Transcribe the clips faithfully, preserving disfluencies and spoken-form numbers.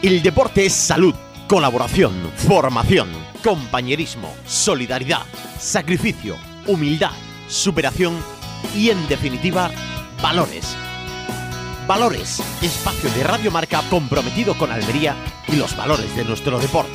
El deporte es salud, colaboración, formación, compañerismo, solidaridad, sacrificio, humildad, superación y, en definitiva, valores. Valores, espacio de Radio Marca comprometido con Almería y los valores de nuestro deporte.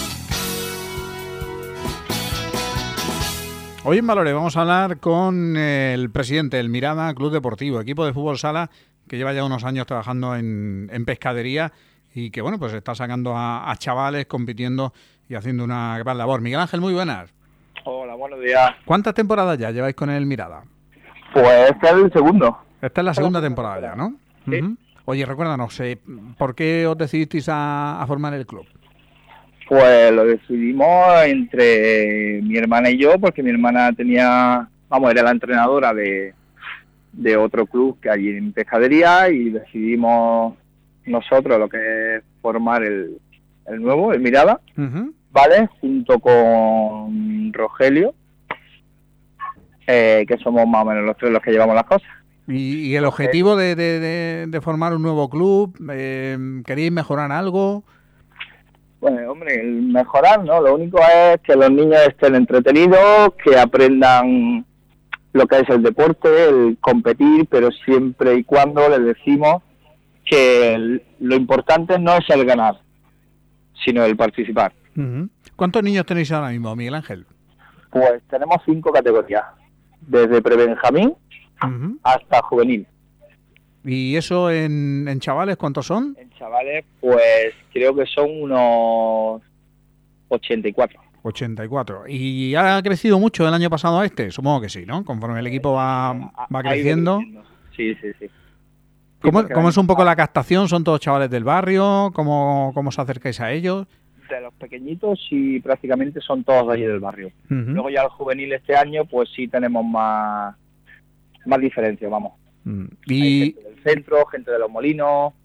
Hoy en Valores vamos a hablar con el presidente del Mirada Club Deportivo, equipo de fútbol sala que lleva ya unos años trabajando en, en pescadería y que, bueno, pues está sacando a, a chavales compitiendo y haciendo una gran labor. Miguel Ángel, muy buenas. Hola, buenos días. ¿Cuántas temporadas ya lleváis con el Mirada? Pues este es el segundo. Esta es la segunda temporada ya, ¿no? Sí. Uh-huh. Oye, recuérdanos, eh, ¿por qué os decidisteis a, a formar el club? Pues lo decidimos entre mi hermana y yo, porque mi hermana tenía, vamos, era la entrenadora de, de otro club que hay en pescadería, y decidimos nosotros lo que es formar el, el nuevo, el Mirada, uh-huh. ¿Vale? Junto con Rogelio, eh, que somos más o menos los tres los que llevamos las cosas. ¿Y, y el objetivo de, de, de, de formar un nuevo club? Eh, ¿Queréis mejorar algo? Pues, hombre, el mejorar, ¿no? Lo único es que los niños estén entretenidos, que aprendan lo que es el deporte, el competir, pero siempre y cuando les decimos que el, lo importante no es el ganar, sino el participar. Uh-huh. ¿Cuántos niños tenéis ahora mismo, Miguel Ángel? Pues tenemos cinco categorías, desde prebenjamín uh-huh. hasta juvenil. ¿Y eso en, en chavales cuántos son? En chavales, pues creo que son unos ochenta y cuatro. ochenta y cuatro. ¿Y ha crecido mucho el año pasado a este? Supongo que sí, ¿no? Conforme el equipo va, va creciendo. Sí, sí, sí. ¿Cómo, sí, ¿Cómo es un poco la captación? ¿Son todos chavales del barrio? ¿Cómo, cómo os acercáis a ellos? De los pequeñitos sí, prácticamente son todos de allí del barrio. Uh-huh. Luego ya el juvenil este año, pues sí tenemos más, más diferencia, vamos. Y... Hay gente del centro, gente de los molinos.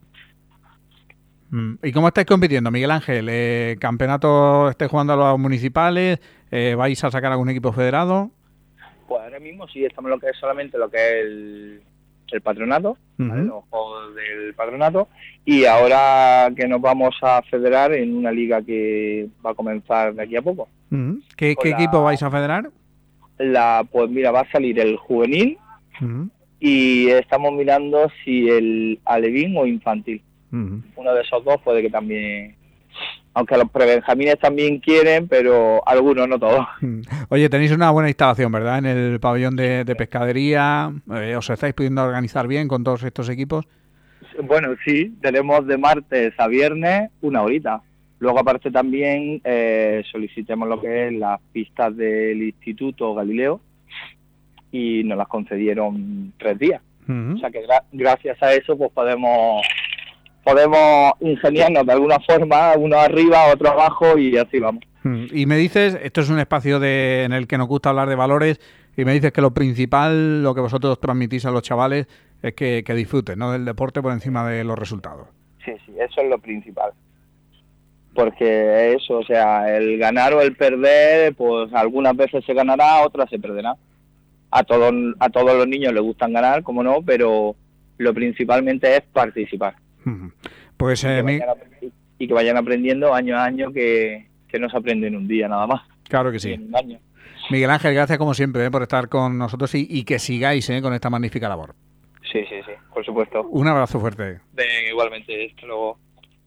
¿Y cómo estáis compitiendo, Miguel Ángel? Eh, ¿Campeonato estáis jugando a los municipales? Eh, ¿Vais a sacar algún equipo federado? Pues ahora mismo sí, estamos en lo que es solamente lo que es el, el patronato, uh-huh. ¿vale? Los juegos del patronato, y ahora que nos vamos a federar en una liga que va a comenzar de aquí a poco. Uh-huh. ¿Qué, ¿qué la, equipo vais a federar? La, pues mira, va a salir el juvenil, uh-huh. y estamos mirando si el alevín o infantil. Uh-huh. Uno de esos dos puede que también, aunque los prebenjamines también quieren, pero algunos, no todos. Oye, tenéis una buena instalación, ¿verdad? En el pabellón de, de pescadería, eh, ¿os estáis pudiendo organizar bien con todos estos equipos? Bueno, sí, tenemos de martes a viernes una horita. Luego aparte también eh, solicitemos lo que es las pistas del Instituto Galileo, y nos las concedieron tres días. Uh-huh. O sea que gra- gracias a eso pues podemos podemos ingeniarnos de alguna forma, uno arriba, otro abajo, y así vamos. Uh-huh. Y me dices, esto es un espacio de, en el que nos gusta hablar de valores, y me dices que lo principal, lo que vosotros transmitís a los chavales, es que, que disfruten, ¿no?, del deporte por encima de los resultados. Sí, sí, eso es lo principal. Porque eso, o sea, el ganar o el perder, pues algunas veces se ganará, otras se perderá. A todos a todos los niños les gustan ganar, como no, pero lo principalmente es participar. Uh-huh. Pues, eh, y, que mi... vayan, y que vayan aprendiendo año a año, que, que no se aprende en un día nada más. Claro que sí. En un año. Miguel Ángel, gracias como siempre eh, por estar con nosotros y, y que sigáis eh, con esta magnífica labor. Sí, sí, sí, por supuesto. Un abrazo fuerte. Bien, igualmente, hasta luego.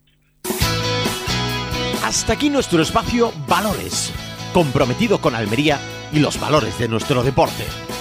Hasta aquí nuestro espacio Valores, comprometido con Almería y los valores de nuestro deporte.